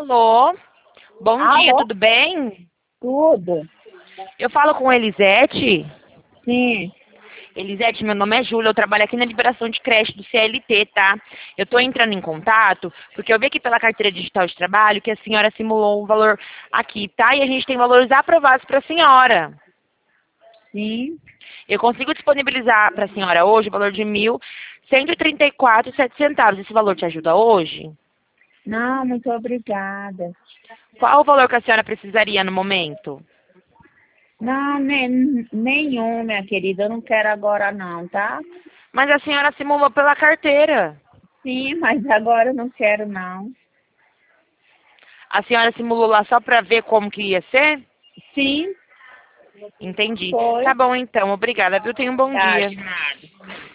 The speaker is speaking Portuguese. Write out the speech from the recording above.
Alô? Bom dia, Alô? tudo bem? Tudo? Eu falo com Elisete. Sim. Elisete, meu nome é Júlia, eu trabalho aqui na liberação de creche do CLT, tá? Eu tô entrando em contato porque eu vi aqui pela carteira digital de trabalho que a senhora simulou um valor aqui, tá? E a gente tem valores aprovados para a senhora. Sim. Eu consigo disponibilizar para a senhora hoje o valor de R$ 1.134,07. Esse valor te ajuda hoje? Não, muito obrigada. Qual o valor que a senhora precisaria no momento? Não, nenhum, minha querida. Eu não quero agora não, tá? Mas a senhora simulou pela carteira. Sim, mas agora eu não quero não. A senhora simulou lá só para ver como que ia ser? Sim, Entendi. foi. Tá bom então, obrigada, viu? Tenha um bom Tá, dia. de nada.